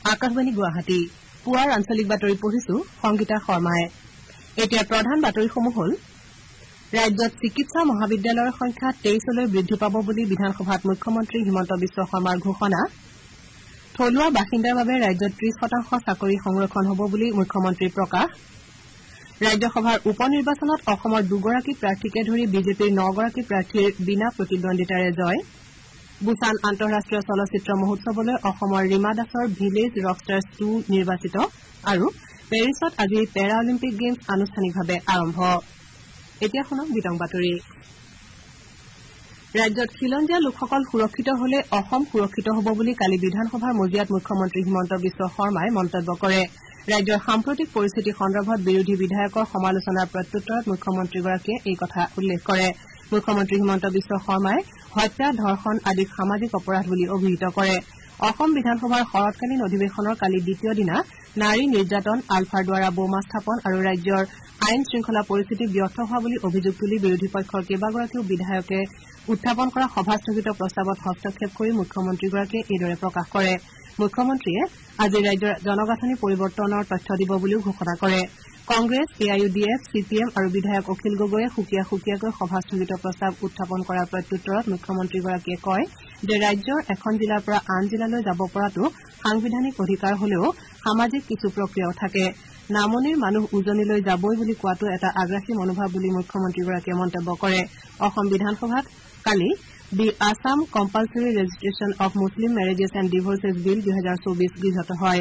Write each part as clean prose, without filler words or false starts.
আকাশবাণী গুৱাহাটী পুৱাৰ আঞ্চলিক বাতৰি পঢ়িছো সংগীতা শৰ্মাই এতিয়া প্ৰধান বাতৰিসমূহ হ'ল ৰাজ্যত চিকিৎসা মহাবিদ্যালয়ৰ সংখ্যা 23লৈ বৃদ্ধি পাব বুলি বিধানসভাত মুখ্যমন্ত্ৰী হিমন্ত বিশ্ব শৰ্মাৰ ঘোষণা থলুৱা বাসিন্দাৰ বাবে ৰাজ্যত 30% চাকৰি সংৰক্ষণ হ'ব বুলি মুখ্যমন্ত্ৰীৰ প্ৰকাশ ৰাজ্যসভাৰ উপ নিৰ্বাচনত অসমৰ দুগৰাকী প্ৰাৰ্থীকে ধৰি বিজেপিৰ 9গৰাকী প্ৰাৰ্থীৰ বিনা প্ৰতিদ্বন্দ্বিতাৰে জয় বুছান আন্তঃৰাষ্ট্ৰীয় চলচ্চিত্ৰ মহোৎসৱলৈ অসমৰ ৰীমা দাসৰ ভিলেজ ৰকষ্টাৰ্ছ 2 নিৰ্বাচিত আৰু পেৰিছত আজি পেৰা অলিম্পিক গেমছ আনুষ্ঠানিকভাৱে আৰম্ভ এতিয়া শুনক বিতং বাতৰি ৰাজ্যত খিলঞ্জীয়া লোকসকল সুৰক্ষিত হলে অসম সুৰক্ষিত হ'ব বুলি কালি বিধানসভাৰ মজিয়াত মুখ্যমন্ত্ৰী হিমন্ত বিশ্ব শৰ্মাই মন্তব্য কৰে ৰাজ্যৰ সাম্প্ৰতিক পৰিস্থিতি সন্দৰ্ভত বিৰোধী বিধায়কৰ সমালোচনাৰ প্ৰত্যুত্তৰত মুখ্যমন্ত্ৰীগৰাকীয়ে এই কথা উল্লেখ কৰে মুখ্যমন্ত্ৰী হিমন্ত বিশ্ব শৰ্মাই হত্যা ধৰ্ষণ আদি সামাজিক অপৰাধ বুলি অভিহিত কৰে অসম বিধানসভাৰ শৰৎকালীন অধিৱেশনৰ কালি দ্বিতীয় দিনা নাৰী নিৰ্যাতন আলফাৰ দ্বাৰা বোমা স্থাপন আৰু ৰাজ্যৰ আইন শৃংখলা পৰিস্থিতি ব্যৰ্থ হোৱা বুলি অভিযোগ তুলি বিৰোধী পক্ষৰ কেইবাগৰাকীও বিধায়কে উত্থাপন কৰা সভাস্থগিত প্ৰস্তাৱত হস্তক্ষেপ কৰি মুখ্যমন্ত্ৰীগৰাকীয়ে এইদৰে প্ৰকাশ কৰে মুখ্যমন্ত্ৰীয়ে আজি ৰাজ্যৰ জনগাঁথনি পৰিৱৰ্তনৰ তথ্য দিব বুলিও ঘোষণা কৰে কংগ্ৰেছ এআইইউডিএফ চিপিএম আৰু বিধায়ক অখিল গগৈয়ে সুকীয়াকৈ সভাস্থগিত প্ৰস্তাৱ উত্থাপন কৰাৰ প্ৰত্যুত্তৰত মুখ্যমন্ত্ৰীগৰাকীয়ে কয় যে ৰাজ্যৰ এখন জিলাৰ পৰা আন জিলালৈ যাব পৰাটো সাংবিধানিক অধিকাৰ হলেও সামাজিক কিছু প্ৰক্ৰিয়াও থাকে নামনিৰ মানুহ উজনিলৈ যাবই বুলি কোৱাটো এটা আগ্ৰাসী মনোভাৱ বুলি মুখ্যমন্ত্ৰীগৰাকীয়ে মন্তব্য কৰে অসম বিধানসভাত কালি the Assam compulsory registration of Muslim marriages and divorces bill 2024 গৃহীত হয়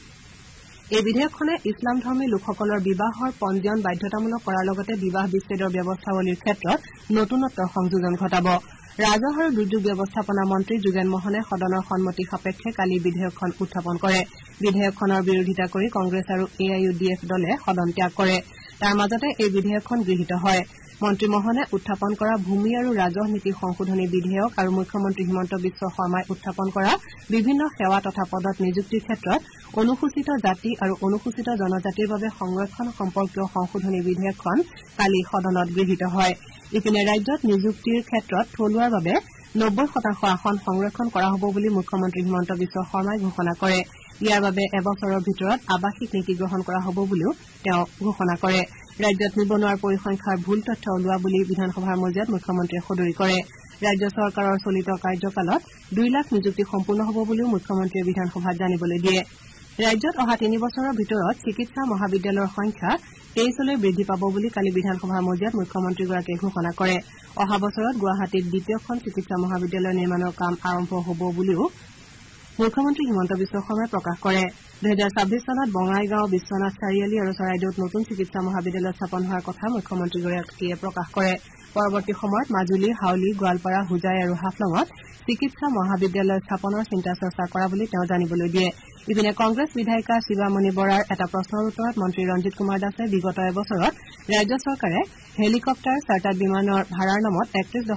এই বিধেয়কখনে ইছলাম ধৰ্মী লোকসকলৰ বিবাহৰ পঞ্জীয়ন বাধ্যতামূলক কৰাৰ লগতে বিবাহ বিচ্ছেদৰ ব্যৱস্থাৱলীৰ ক্ষেত্ৰত নতুনত্বৰ সংযোজন ঘটাব ৰাজহ আৰু দুৰ্যোগ ব্যৱস্থাপনা মন্ত্ৰী যোগেন মোহনে সদনৰ সন্মতি সাপেক্ষে কালি বিধেয়কখন উত্থাপন কৰে বিধেয়কখনৰ বিৰোধিতা কৰি কংগ্ৰেছ আৰু এআইইউডিএফ দলে সদন ত্যাগ কৰে তাৰ মাজতে এই বিধেয়কখন গৃহীত হয় মন্ত্ৰী মোহনে উত্থাপন কৰা ভূমি আৰু ৰাজহ নীতি সংশোধনী বিধেয়ক আৰু মুখ্যমন্ত্ৰী হিমন্ত বিশ্ব শৰ্মাই উত্থাপন কৰা বিভিন্ন সেৱা তথা পদত নিযুক্তিৰ ক্ষেত্ৰত অনুসূচিত জাতি আৰু অনুসূচিত জনজাতিৰ বাবে সংৰক্ষণ সম্পৰ্কীয় সংশোধনী বিধেয়কখন কালি সদনত গৃহীত হয় ইপিনে ৰাজ্যত নিযুক্তিৰ ক্ষেত্ৰত থলুৱাৰ বাবে 90% আসন সংৰক্ষণ কৰা হ'ব বুলি মুখ্যমন্ত্ৰী হিমন্ত বিশ্ব শৰ্মাই ঘোষণা কৰে ইয়াৰ বাবে এবছৰৰ ভিতৰত আৱাসিক নীতি গ্ৰহণ কৰা হ'ব বুলিও তেওঁ ঘোষণা কৰে ৰাজ্যত নিবনুৱাৰ পৰিসংখ্যাৰ ভুল তথ্য ওলোৱা বুলি বিধানসভাৰ মজিয়াত মুখ্যমন্ত্ৰীয়ে সদৰি কৰে ৰাজ্য চৰকাৰৰ চলিত কাৰ্যকালত 2 লাখ নিযুক্তি সম্পূৰ্ণ হ'ব বুলিও মুখ্যমন্ত্ৰীয়ে বিধানসভাত জানিবলৈ দিয়ে ৰাজ্যত অহা 3 বছৰৰ ভিতৰত চিকিৎসা মহাবিদ্যালয়ৰ সংখ্যা 23লৈ বৃদ্ধি পাব বুলি কালি বিধানসভাৰ মজিয়াত মুখ্যমন্ত্ৰীগৰাকীয়ে ঘোষণা কৰে অহা বছৰত গুৱাহাটীত দ্বিতীয়খন চিকিৎসা মহাবিদ্যালয় নিৰ্মাণৰ কাম আৰম্ভ হ'ব বুলিও মুখ্যমন্ত্ৰী হিমন্ত বিশ্ব শৰ্মাই প্ৰকাশ কৰে 2026 চনত বঙাইগাঁও বিশ্বনাথ চাৰিআলি আৰু চৰাইদেউত নতুন চিকিৎসা মহাবিদ্যালয় স্থাপন হোৱাৰ কথা মুখ্যমন্ত্ৰীগৰাকীয়ে প্ৰকাশ কৰে পৰৱৰ্তী সময়ত মাজুলী হাউলী গোৱালপাৰা হুজাই আৰু হাফলঙত চিকিৎসা মহাবিদ্যালয় স্থাপনৰ চিন্তা চৰ্চা কৰা বুলি তেওঁ জানিবলৈ দিয়ে ইপিনে কংগ্ৰেছ বিধায়িকা শিৱামণি বৰাৰ এটা প্ৰশ্নৰ উত্তৰত মন্ত্ৰী ৰঞ্জিত কুমাৰ দাসে বিগত এবছৰত ৰাজ্য চৰকাৰে হেলিকপ্টাৰ চাৰ্টাৰ্ড বিমানৰ ভাড়াৰ নামত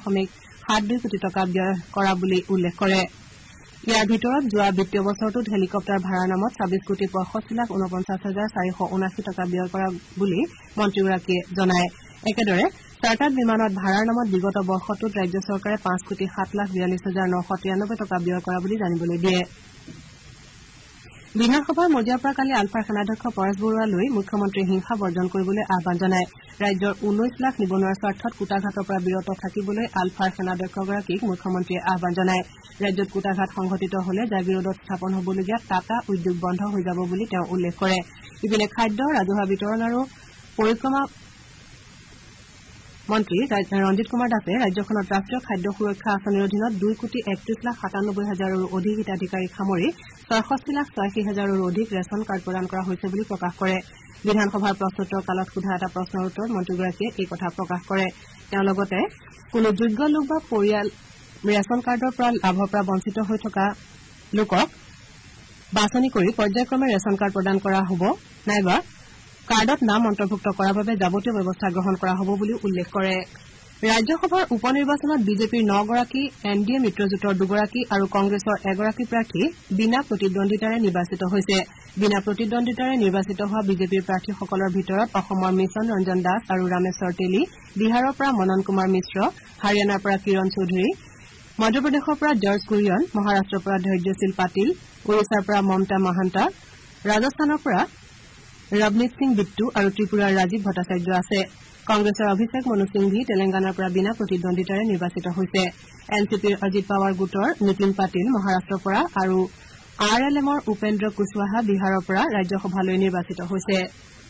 31.72 কোটি টকা ব্যয় কৰা বুলি উল্লেখ কৰে ইয়াৰ ভিতৰত যোৱা বিত্তীয় বছৰটোত হেলিকপ্টাৰ ভাড়াৰ নামত 26,65,49,479 টকা ব্যয় কৰা বুলি মন্ত্ৰীগৰাকীয়ে জনায় একেদৰে চাৰ্টাৰ্ড বিমানত ভাড়াৰ নামত বিগত বৰ্ষটোত ৰাজ্য চৰকাৰে 5,07,42,993 টকা ব্যয় কৰা বুলি জানিবলৈ দিয়ে বিধানসভাৰ মজিয়াৰ পৰা কালি আলফাৰ সেনাধ্যক্ষ পৰেশ বৰুৱালৈ মুখ্যমন্ত্ৰীয়ে হিংসা বৰ্জন কৰিবলৈ আহ্বান জনায় ৰাজ্যৰ 19 লাখ নিবনুৱাৰ স্বাৰ্থত কুটাঘাটৰ পৰা বিৰত থাকিবলৈ আলফাৰ সেনাধ্যক্ষগৰাকীক মুখ্যমন্ত্ৰীয়ে আহ্বান জনায় ৰাজ্যত কুটাঘাট সংঘটিত হলে জাগিৰোডত স্থাপন হ'বলগীয়া টাটা উদ্যোগ বন্ধ হৈ যাব বুলি তেওঁ উল্লেখ কৰে ইপিনে খাদ্য ৰাজহুৱা বিতৰণ আৰু পৰিক্ৰমা মন্ত্ৰী ৰঞ্জিত কুমাৰ দাসে ৰাজ্যখনত ৰাষ্ট্ৰীয় খাদ্য সুৰক্ষা আঁচনিৰ অধীনত 2,31,97,000ৰো অধিক হিতাধিকাৰীক সামৰি 66,86,000ৰো অধিক ৰেচন কাৰ্ড প্ৰদান কৰা হৈছে বুলি প্ৰকাশ কৰে বিধানসভাৰ প্ৰশ্নোত্তৰ কালত সোধা এটা প্ৰশ্নৰ উত্তৰত মন্ত্ৰীগৰাকীয়ে এই কথা প্ৰকাশ কৰে তেওঁ লগতে কোনো যোগ্য লোক বা পৰিয়াল ৰেচন কাৰ্ডৰ পৰা লাভৰ পৰা বঞ্চিত হৈ থকা লোকক বাছনি কৰি পৰ্যায়ক্ৰমে ৰেচন কাৰ্ড প্ৰদান কৰা হ'ব নাইবা কাৰ্ডত নাম অন্তৰ্ভুক্ত কৰাৰ বাবে যাৱতীয় ব্যৱস্থা গ্ৰহণ কৰা হ'ব বুলি উল্লেখ কৰে ৰাজ্যসভাৰ উপ নিৰ্বাচনত বিজেপিৰ 9গৰাকী এনডিএ মিত্ৰজোঁটৰ 2গৰাকী আৰু কংগ্ৰেছৰ 1গৰাকী প্ৰাৰ্থী বিনা প্ৰতিদ্বন্দ্বিতাৰে নিৰ্বাচিত হৈছে বিনা প্ৰতিদ্বন্দ্বিতাৰে নিৰ্বাচিত হোৱা বিজেপিৰ প্ৰাৰ্থীসকলৰ ভিতৰত অসমৰ মিছন ৰঞ্জন দাস আৰু ৰামেশ্বৰ তেলী বিহাৰৰ পৰা মনন কুমাৰ মিশ্ৰ হাৰিয়ানাৰ পৰা কিৰণ চৌধুৰী মধ্যপ্ৰদেশৰ পৰা জৰ্জ কুৰিয়ন মহাৰাষ্ট্ৰৰ পৰা ধৈৰ্যশীল পাটিল ওড়িশাৰ পৰা মমতা মাহান্তা, ৰাজস্থানৰ পৰা ৰৱনীত সিং বিট্টু আৰু ত্ৰিপুৰাৰ ৰাজীৱ ভট্টাচাৰ্য আছে। কংগ্ৰেছৰ অভিষেক মনু সিংভি তেলেংগানাৰ পৰা বিনা প্ৰতিদ্বন্দ্বিতাৰে নিৰ্বাচিত হৈছে। এনচিপিৰ অজিত পাৱাৰ গোটৰ নীতিন পাটিল মহাৰাষ্ট্ৰৰ পৰা আৰু আৰএলএমৰ উপেন্দ্ৰ কুশৱাহা বিহাৰৰ পৰা ৰাজ্যসভালৈ নিৰ্বাচিত হৈছে।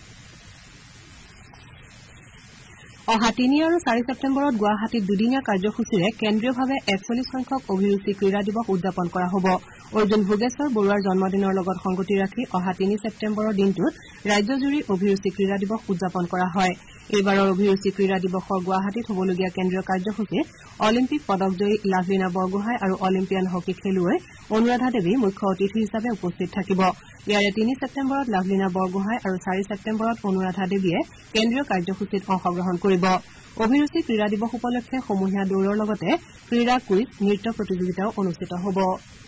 অহা ৩ আৰু ৪ ছেপ্টেম্বৰত গুৱাহাটীত দুদিনীয়া কাৰ্যসূচীৰে কেন্দ্ৰীয়ভাৱে ৪১ সংখ্যক অভিৰুচি ক্ৰীড়া দিৱস উদযাপন কৰা হ'ব। অৰ্জুন ভোগেশ্বৰ বৰুৱাৰ জন্মদিনৰ লগত সংগতি ৰাখি অহা ৩ ছেপ্টেম্বৰৰ দিনটোত ৰাজ্যজুৰি অভিৰুচি ক্ৰীড়া দিৱস উদযাপন কৰা হয়। এইবাৰৰ অভিৰুচি ক্ৰীড়া দিৱসৰ গুৱাহাটীত হ'বলগীয়া কেন্দ্ৰীয় কাৰ্যসূচীত অলিম্পিক পদকজয়ী লাভলীনা বৰগোহাঁই আৰু অলিম্পিয়ান হকী খেলুৱৈ অনুৰাধা দেৱী মুখ্য অতিথি হিচাপে উপস্থিত থাকিব। ইয়াৰে ৩ ছেপ্টেম্বৰত লাভলীনা বৰগোহাঁই আৰু ৪ ছেপ্টেম্বৰত অনুৰাধা দেৱীয়ে কেন্দ্ৰীয় কাৰ্যসূচীত অংশগ্ৰহণ কৰিব। অভিৰুচি ক্ৰীড়া দিৱস উপলক্ষে সমূহীয়া দৌৰৰ লগতে ক্ৰীড়া কুইজ নৃত্য প্ৰতিযোগিতাও অনুষ্ঠিত হ'ব।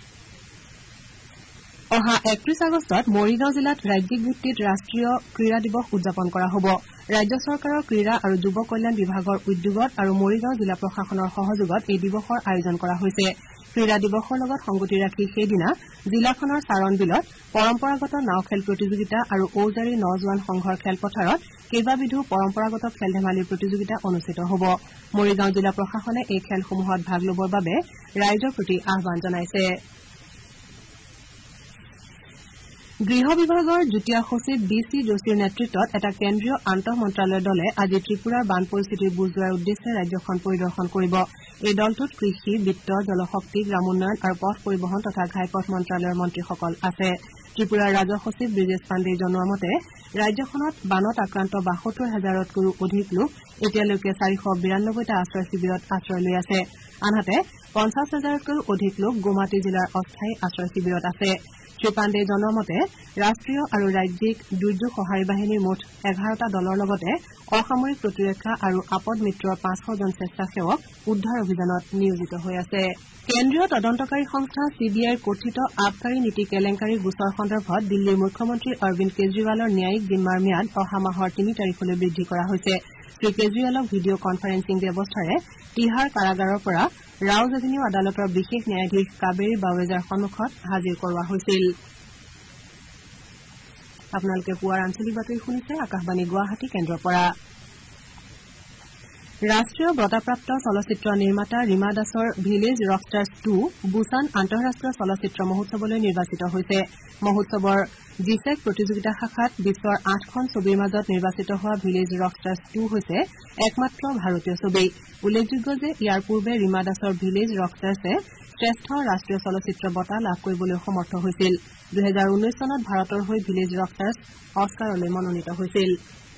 অহা ৩১ আগষ্টত মৰিগাঁও জিলাত ৰাজ্যিক ভিত্তিত ৰাষ্ট্ৰীয় ক্ৰীড়া দিৱস উদযাপন কৰা হ'ব। ৰাজ্য চৰকাৰৰ ক্ৰীড়া আৰু যুৱ কল্যাণ বিভাগৰ উদ্যোগত আৰু মৰিগাঁও জিলা প্ৰশাসনৰ সহযোগত এই দিৱসৰ আয়োজন কৰা হৈছে। ক্ৰীড়া দিৱসৰ লগত সংগতি ৰাখি সেইদিনা জিলাখনৰ চাৰণ বিলত পৰম্পৰাগত নাও খেল প্ৰতিযোগিতা আৰু ঔজাৰী নজোৱান সংঘৰ খেলপথাৰত কেইবাবিধো পৰম্পৰাগত খেল ধেমালিৰ প্ৰতিযোগিতা অনুষ্ঠিত হ'ব। মৰিগাঁও জিলা প্ৰশাসনে এই খেলসমূহত ভাগ ল'বৰ বাবে ৰাইজৰ প্ৰতি আহান জনাইছে। গৃহ বিভাগৰ যুটীয়া সচিব বি চি যোশীৰ নেতৃত্বত এটা কেন্দ্ৰীয় আন্তঃ মন্ত্ৰালয়ৰ দলে আজি ত্ৰিপুৰাৰ বান পৰিস্থিতিৰ বুজ লোৱাৰ উদ্দেশ্যে ৰাজ্যখন পৰিদৰ্শন কৰিব। এই দলটোত কৃষি, বিত্ত, জলশক্তি, গ্ৰামোন্নয়ন আৰু পথ পৰিবহণ তথা ঘাইপথ মন্ত্ৰালয়ৰ মন্ত্ৰীসকল আছে। ত্ৰিপুৰাৰ ৰাজহ সচিব ব্ৰিজেশ পাণ্ডেই জনোৱা মতে ৰাজ্যখনত বানত আক্ৰান্ত ৭২,০০০তকৈও অধিক লোক এতিয়ালৈকে ৪৯২টা আশ্ৰয় শিবিৰত আশ্ৰয় লৈ আছে। আনহাতে ৫০,০০০তকৈও অধিক লোক গুৱাহাটী জিলাৰ অস্থায়ী আশ্ৰয় শিবিৰত আছে। শ্ৰীপাণ্ডেই জনোৱা মতে ৰাষ্ট্ৰীয় আৰু ৰাজ্যিক দুৰ্যোগ সঁহাৰি বাহিনীৰ মুঠ ১১টা দলৰ লগতে অসামৰিক প্ৰতিৰক্ষা আৰু আপদ মিত্ৰৰ ৫০০জন স্বেচ্ছাসেৱক উদ্ধাৰ অভিযানত নিয়োজিত হৈ আছে। কেন্দ্ৰীয় তদন্তকাৰী সংস্থা চিবিআইৰ কথিত আবকাৰী নীতি কেলেংকাৰীৰ গোচৰ সন্দৰ্ভত দিল্লীৰ মুখ্যমন্ত্ৰী অৰবিন্দ কেজৰিৱালৰ ন্যায়িক জিম্মাৰ ম্যাদ অহা মাহৰ ৩ তাৰিখলৈ বৃদ্ধি কৰা হৈছে। শ্ৰীকেজৰিৱালক ভিডিঅ' কনফাৰেন্সিং ব্যৱস্থাৰে তিহাৰ কাৰাগাৰৰ পৰা ৰাউজ এভিনিউ আদালতৰ বিশেষ ন্যায়াধীশ কাবেৰী বাৱেজাৰ সন্মুখত হাজিৰ কৰোৱা হৈছিল। আপোনালোকে পুৱাৰ আঞ্চলিক বাতৰি শুনিছে আকাশবাণী গুৱাহাটী কেন্দ্ৰৰ পৰা। ৰাষ্ট্ৰীয় বঁটাপ্ৰাপ্ত চলচ্চিত্ৰ নিৰ্মাতা ৰীমা দাসৰ ভিলেজ ৰকষ্টাৰ্ছ 2 বুছান আন্তঃৰাষ্ট্ৰীয় চলচ্চিত্ৰ মহোৎসৱলৈ নিৰ্বাচিত হৈছে। মহোৎসৱৰ জিছেক প্ৰতিযোগিতা শাখাত বিশ্বৰ ৮খন ছবিৰ মাজত নিৰ্বাচিত হোৱা ভিলেজ ৰকষ্টাৰ্ছ 2 হৈছে একমাত্ৰ ভাৰতীয় ছবি। উল্লেখযোগ্য যে ইয়াৰ পূৰ্বে ৰীমা দাসৰ ভিলেজ ৰকষ্টাৰ্ছে শ্ৰেষ্ঠ ৰাষ্ট্ৰীয় চলচ্চিত্ৰ বঁটা লাভ কৰিবলৈ সমৰ্থ হৈছিল। ২০১৯ চনত ভাৰতৰ হৈ ভিলেজ ৰকষ্টাৰ্ছ অস্কাৰলৈ মনোনীত হৈছিল।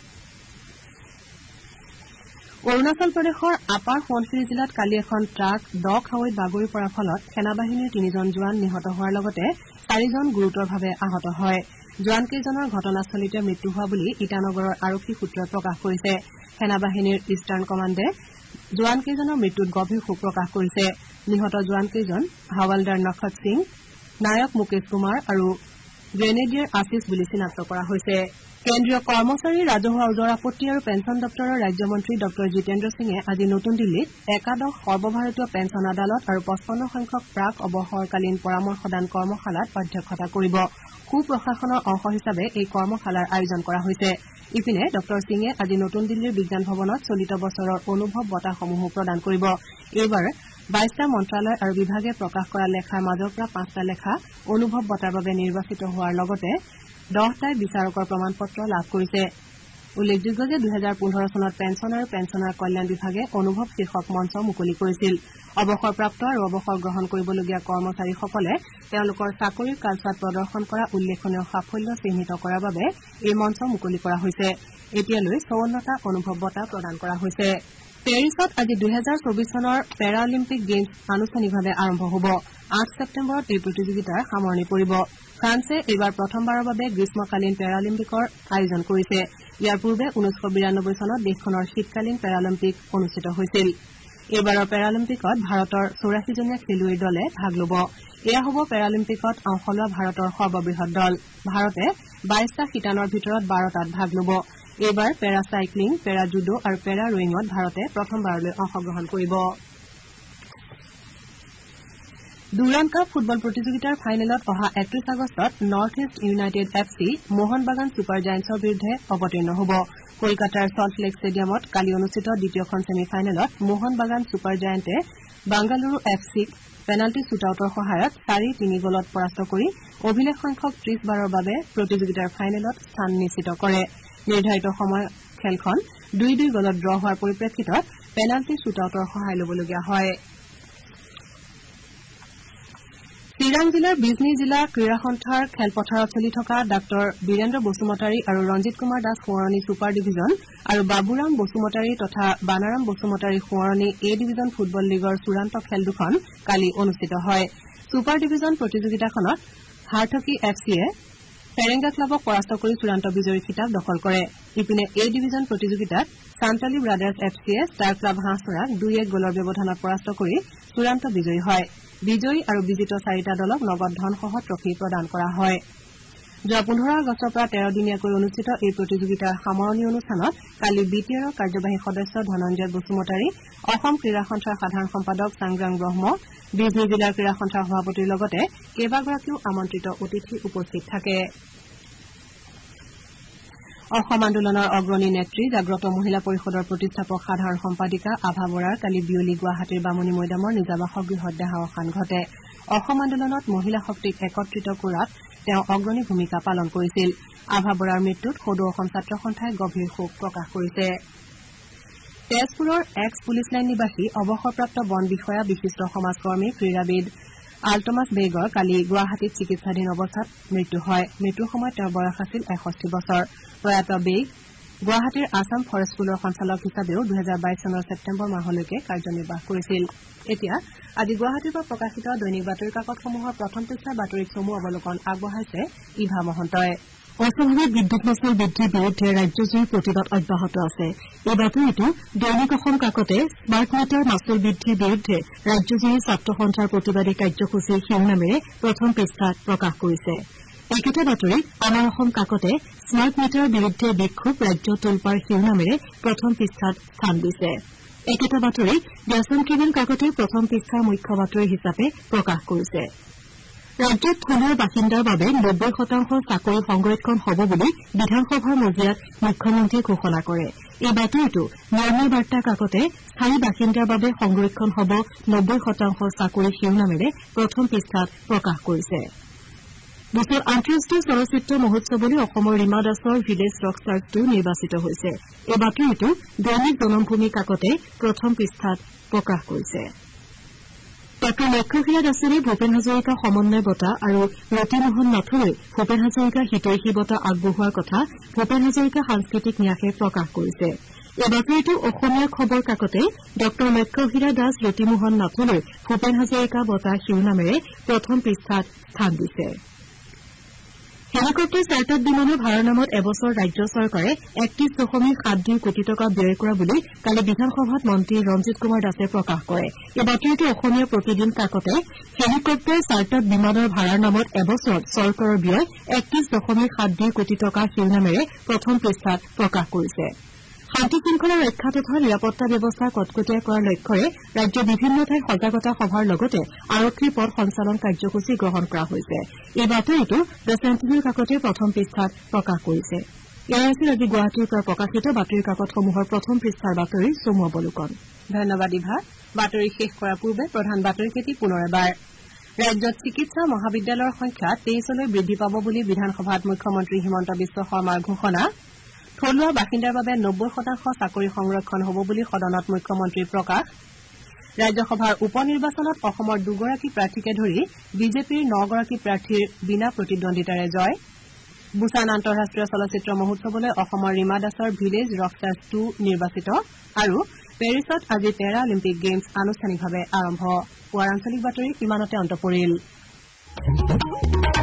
অৰুণাচল প্ৰদেশৰ আপাৰ সোৱণশিৰি জিলাত কালি এখন ট্ৰাক দ খাৱৈত বাগৰি পৰাৰ ফলত সেনাবাহিনীৰ ৩জন জোৱান নিহত হোৱাৰ লগতে ৪জন গুৰুতৰভাৱে আহত হয়। জোৱানকেইজনৰ ঘটনাস্থলীতে মৃত্যু হোৱা বুলি ইটানগৰৰ আৰক্ষী সূত্ৰই প্ৰকাশ কৰিছে। সেনাবাহিনীৰ ইষ্টাৰ্ণ কমাণ্ডে জোৱানকেইজনৰ মৃত্যুত গভীৰ শোক প্ৰকাশ কৰিছে। নিহত জোৱানকেইজন হাৱালদাৰ নখত সিং, নায়ক মুকেশ কুমাৰ আৰু গ্ৰেনেডিয়াৰ আশিষ বুলি চিনাক্ত কৰা হৈছে। কেন্দ্ৰীয় কৰ্মচাৰী ৰাজহুৱা ওজৰ আপত্তি আৰু পেঞ্চন দপ্তৰৰ ৰাজ্যমন্ত্ৰী ড জিতেন্দ্ৰ সিঙে আজি নতুন দিল্লীত একাদশ সৰ্বভাৰতীয় পেঞ্চন আদালত আৰু ৫৫ সংখ্যক প্ৰাক অৱসৰকালীন পৰামৰ্শদান কৰ্মশালাত অধ্যক্ষতা কৰিব। সুপ্ৰশাসনৰ অংশ হিচাপে এই কৰ্মশালাৰ আয়োজন কৰা হৈছে। ইপিনে ড সিঙে আজি নতুন দিল্লীৰ বিজ্ঞান ভৱনত চলিত বছৰৰ অনুভৱ বঁটাসমূহো প্ৰদান কৰিব। এইবাৰ ২২টা মন্ত্ৰালয় আৰু বিভাগে প্ৰকাশ কৰা লেখাৰ মাজৰ পৰা ৫টা লেখা অনুভৱ বঁটাৰ বাবে নিৰ্বাচিত হোৱাৰ লগতে 10টাই বিচাৰকৰ প্ৰমাণ পত্ৰ লাভ কৰিছে। উল্লেখযোগ্য যে ২০১৫ চনত পেঞ্চন আৰু পেঞ্চনাৰ কল্যাণ বিভাগে অনুভৱ শীৰ্ষক মঞ্চ মুকলি কৰিছিল। অৱসৰপ্ৰাপ্ত আৰু অৱসৰ গ্ৰহণ কৰিবলগীয়া কৰ্মচাৰীসকলে তেওঁলোকৰ চাকৰিৰ কালছোৱাত প্ৰদৰ্শন কৰা উল্লেখনীয় সাফল্য চিহ্নিত কৰাৰ বাবে এই মঞ্চ মুকলি কৰা হৈছে। এতিয়ালৈ ৫৪টা অনুভৱ বঁটা প্ৰদান কৰা হৈছে। পেৰিছত আজি ২০২৪ চনৰ পেৰা অলিম্পিক গেমছ আনুষ্ঠানিকভাৱে আৰম্ভ হ'ব। ৮ ছেপ্টেম্বৰত এই প্ৰতিযোগিতাৰ সামৰণি পৰিব। ফ্ৰান্সে এইবাৰ প্ৰথমবাৰৰ বাবে গ্ৰীষ্মকালীন পেৰালিম্পিকৰ আয়োজন কৰিছে। ইয়াৰ পূৰ্বে ১৯৯২ চনত দেশখনৰ শীতকালীন পেৰালিম্পিক অনুষ্ঠিত হৈছিল। এইবাৰৰ পেৰালিম্পিকত ভাৰতৰ ৮৪জনীয়া খেলুৱৈৰ দলে ভাগ ল'ব। এয়া হ'ব পেৰালিম্পিকত অংশ লোৱা ভাৰতৰ সৰ্ববৃহৎ দল। ভাৰতে ২২টা শিতানৰ ভিতৰত ১২টাত ভাগ ল'ব। এইবাৰ পেৰা চাইক্লিং, পেৰা জুডো আৰু পেৰা ৰোয়িঙত ভাৰতে প্ৰথমবাৰলৈ অংশগ্ৰহণ কৰিব। দুৰাণ কাপ ফুটবল প্ৰতিযোগিতাৰ ফাইনেলত অহা 31 আগষ্টত North East United FC Mohun Bagan super জায়েণ্টছৰ বিৰুদ্ধে অৱতীৰ্ণ হ'ব। কলকাতাৰ সল্টলেক ষ্টেডিয়ামত কালি অনুষ্ঠিত দ্বিতীয়খন ছেমি ফাইনেলত মোহন বাগান ছুপাৰ জায়েণ্টে বাংগালুৰু এফচিক পেনাল্টি শ্বুটআউটৰ সহায়ত 4-3 গলত পৰাস্ত কৰি অভিলেখ সংখ্যক 30 বাৰৰ বাবে প্ৰতিযোগিতাৰ ফাইনেলত স্থান নিশ্চিত কৰে। নিৰ্ধাৰিত সময় খেলখন 2-2 গলত ড্ৰ হোৱাৰ পৰিপ্ৰেক্ষিতত পেনাল্টি শ্বুটআউটৰ সহায় ল'বলগীয়া হয়। চিৰাং জিলাৰ বিজনী জিলা ক্ৰীড়া সন্থাৰ খেলপথাৰত চলি থকা ডাঃ বীৰেন্দ্ৰ বসুমতাৰী আৰু ৰঞ্জিত কুমাৰ দাস সোঁৱৰণী ছুপাৰ ডিভিজন আৰু বাবুৰাম বসুমতাৰী তথা বানাৰাম বসুমতাৰী সোঁৱৰণী এ ডিভিজন ফুটবল লীগৰ চূড়ান্ত খেল দুখন কালি অনুষ্ঠিত হয়। ছুপাৰ ডিভিজন প্ৰতিযোগিতাখনত হাৰথকী এফচিয়ে ফেৰেংগা ক্লাবক পৰাস্ত কৰি চূড়ান্ত বিজয়ী খিতাপ দখল কৰে। ইপিনে এ ডিভিজন প্ৰতিযোগিতাত চান্তালী ব্ৰাদাৰ্ছ এফচিয়ে ষ্টাৰ ক্লাব হাঁহচৰাক 2-1 গলৰ ব্যৱধানত পৰাস্ত কৰি চূড়ান্ত বিজয়ী হয়। বিজয়ী আৰু বিজিত 4টা দলক নগদ ধনসহ ট্ৰফী প্ৰদান কৰা হয়। যোৱা 15 আগষ্টৰ পৰা 13 দিনীয়াকৈ অনুষ্ঠিত এই প্ৰতিযোগিতাৰ সামৰণি অনুষ্ঠানত কালি বিটিআৰৰ কাৰ্যবাহী সদস্য ধনঞ্জয় বসুমতাৰী, অসম ক্ৰীড়া সন্থাৰ সাধাৰণ সম্পাদক চাংগ্ৰাং ব্ৰহ্ম, বিজনী জিলাৰ ক্ৰীড়া সন্থাৰ সভাপতিৰ লগতে কেইবাগৰাকীও আমন্ত্ৰিত অতিথি উপস্থিত থাকে। অসম আন্দোলনৰ অগ্ৰণী নেত্ৰী জাগ্ৰত মহিলা পৰিষদৰ প্ৰতিষ্ঠাপক সাধাৰণ সম্পাদিকা আভা বৰাৰ কালি বিয়লি গুৱাহাটীৰ বামুণী মৈদামৰ নিজা বাসগৃহত দেহাৱসান ঘটে। অসম আন্দোলনত মহিলা শক্তিক একত্ৰিত কৰাত তেওঁ অগ্ৰণী ভূমিকা পালন কৰিছিল। আভা বৰাৰ মৃত্যুত সদৌ অসম ছাত্ৰ সন্থাই গভীৰ শোক প্ৰকাশ কৰিছে। তেজপুৰৰ এক্স পুলিচ লাইন নিবাসী অৱসৰপ্ৰাপ্ত বন বিষয়া বিশিষ্ট সমাজকৰ্মী ক্ৰীড়াবিদ আলটমাছ বেগৰ কালি গুৱাহাটীত চিকিৎসাধীন অৱস্থাত মৃত্যু হয়। মৃত্যুৰ সময়ত তেওঁৰ বয়স আছিল 61 বছৰ। প্ৰয়াত বেগ গুৱাহাটীৰ আছাম ফৰেষ্ট স্কুলৰ সঞ্চালক হিচাপেও 2022 চনৰ ছেপ্টেম্বৰ মাহলৈকে কাৰ্যনিৰ্বাহ কৰিছিল। এতিয়া আজি গুৱাহাটীৰ পৰা প্ৰকাশিত দৈনিক বাতৰি কাকতসমূহৰ প্ৰথম পৃষ্ঠাৰ বাতৰিত চমু অৱলোকন আগবঢ়াইছে ইভা মহন্তই। অস্বাভাৱিক বিদ্যুৎ মাচুল বৃদ্ধিৰ বিৰুদ্ধে ৰাজ্যজুৰি প্ৰতিবাদ অব্যাহত আছে। এই বাতৰিটো দৈনিক অসম কাকতে স্মাৰ্ট মিটাৰ মাচুল বৃদ্ধিৰ বিৰুদ্ধে ৰাজ্যজুৰি ছাত্ৰ সন্থাৰ প্ৰতিবাদী কাৰ্যসূচীৰ শিৰোনামেৰে প্ৰথম পৃষ্ঠাত প্ৰকাশ কৰিছে। একেটা বাতৰিত আমাৰ অসম কাকতে স্মাৰ্ট মিটাৰৰ বিৰুদ্ধে বিক্ষোভ ৰাজ্য তোলপাৰ শিৰোনামেৰে প্ৰথম পৃষ্ঠাত স্থান দিছে। একেটা বাতৰি দ্য আছাম ট্ৰিবিউন কাকতে প্ৰথম পৃষ্ঠাৰ মুখ্য বাতৰি হিচাপে প্ৰকাশ কৰিছে। ৰাজ্যত থলুৱা বাসিন্দাৰ বাবে 90% চাকৰি সংৰক্ষণ হ'ব বুলি বিধানসভাৰ মজিয়াত মুখ্যমন্ত্ৰীয়ে ঘোষণা কৰে। এই বাতৰিটো নিয়মীয়া বাৰ্তা কাকতে স্থায়ী বাসিন্দাৰ বাবে সংৰক্ষণ হ'ব 90% চাকৰি শিৰোনামেৰে প্ৰথম পৃষ্ঠাত প্ৰকাশ কৰিছে। বিশ্বৰ আন্তঃৰাষ্ট্ৰীয় চলচ্চিত্ৰ মহোৎসৱলৈ অসমৰ ৰীমা দাসৰ ভিলেজ ৰকষ্টাৰ 2 নিৰ্বাচিত হৈছে। এই বাতৰিটো দৈনিক জনমভূমি কাকতে প্ৰথম পৃষ্ঠাত প্ৰকাশ কৰিছে। ডঃ লক্ষ্যহীৰা দাসেৰে ভূপেন হাজৰিকা সমন্বয় বঁটা আৰু ৰতিমোহন নাথলৈ ভূপেন হাজৰিকা হিতৈষী বঁটা আগবঢ়োৱাৰ কথা ভূপেন হাজৰিকা সাংস্কৃতিক ন্যাসে প্ৰকাশ কৰিছে। এই বাতৰিটো অসমীয়া খবৰ কাকতে ডঃ লক্ষ্যহীৰা দাস ৰতিমোহন নাথলৈ ভূপেন হাজৰিকা বঁটা শিৰোনামেৰে প্ৰথম পৃষ্ঠাত স্থান দিছে। হেলিকপ্টাৰ চাৰ্টাৰ বিমানৰ ভাড়াৰ নামত এবছৰ ৰাজ্য চৰকাৰে 31.72 কোটি টকা ব্যয় কৰা বুলি কালি বিধানসভাত মন্ত্ৰী ৰঞ্জিত কুমাৰ দাসে প্ৰকাশ কৰে। এই বাতৰিটো অসমীয়া প্ৰতিদিন কাকতে হেলিকপ্টাৰ চাৰ্টাৰ বিমানৰ ভাড়াৰ নামত এবছৰত চৰকাৰৰ ব্যয় 31.72 কোটি টকা শিৰোনামেৰে প্ৰথম পৃষ্ঠাত প্ৰকাশ কৰিছে। শান্তি শৃংখলা ৰক্ষা তথা নিৰাপত্তা ব্যৱস্থা কটকটীয়া কৰাৰ লক্ষ্যৰে ৰাজ্যৰ বিভিন্ন ঠাইত সজাগতা সভাৰ লগতে আৰক্ষীৰ পথ সঞ্চালন কাৰ্যসূচী গ্ৰহণ কৰা হৈছে। এই বাতৰিটো দ্য চেণ্টিনেল কাকতে প্ৰথম পৃষ্ঠাত প্ৰকাশ কৰিছে। ইয়াৰ আছিল আজি গুৱাহাটীৰ পৰা প্ৰকাশিত বাতৰি কাকতসমূহৰ প্ৰথম পৃষ্ঠাৰ বাতৰিৰ চমু অৱলোকন। ধন্যবাদ ইভা। বাতৰি শেষ কৰাৰ পূৰ্বে প্ৰধান বাতৰিকেইটি পুনৰ এবাৰ। ৰাজ্যত চিকিৎসা মহাবিদ্যালয়ৰ সংখ্যা 23লৈ বৃদ্ধি পাব বুলি বিধানসভাত মুখ্যমন্ত্ৰী হিমন্ত বিশ্ব শৰ্মাৰ ঘোষণা। থলুৱা বাসিন্দাৰ বাবে 90% চাকৰি সংৰক্ষণ হ'ব বুলি সদনত মুখ্যমন্ত্ৰীৰ প্ৰকাশ। ৰাজ্যসভাৰ উপ নিৰ্বাচনত অসমৰ 2গৰাকী প্ৰাৰ্থীকে ধৰি বিজেপিৰ 9গৰাকী প্ৰাৰ্থীৰ বিনা প্ৰতিদ্বন্দ্বিতাৰে জয়। বুছান আন্তঃৰাষ্ট্ৰীয় চলচ্চিত্ৰ মহোৎসৱলৈ অসমৰ ৰীমা দাসৰ ভিলেজ ৰকষ্টাৰ্ছ 2 নিৰ্বাচিত আৰু পেৰিছত আজি পেৰা অলিম্পিক গেমছ আনুষ্ঠানিকভাৱে আৰম্ভ। পুৱাৰ আঞ্চলিক বাতৰি ইমানতে অন্ত পৰিল।